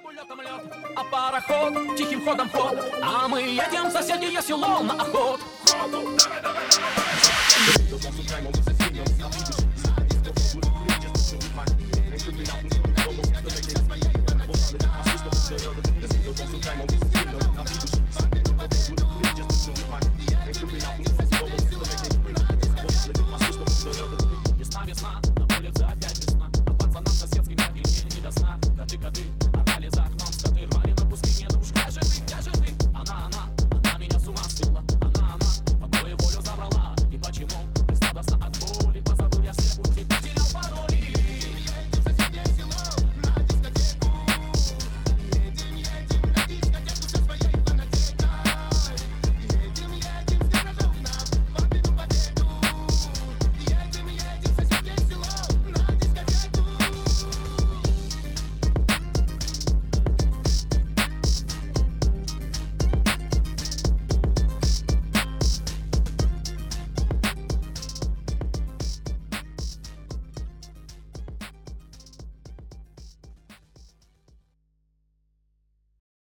Самолетом лед, а пароход тихим ходом ход, а мы едем в соседнее село на охоту.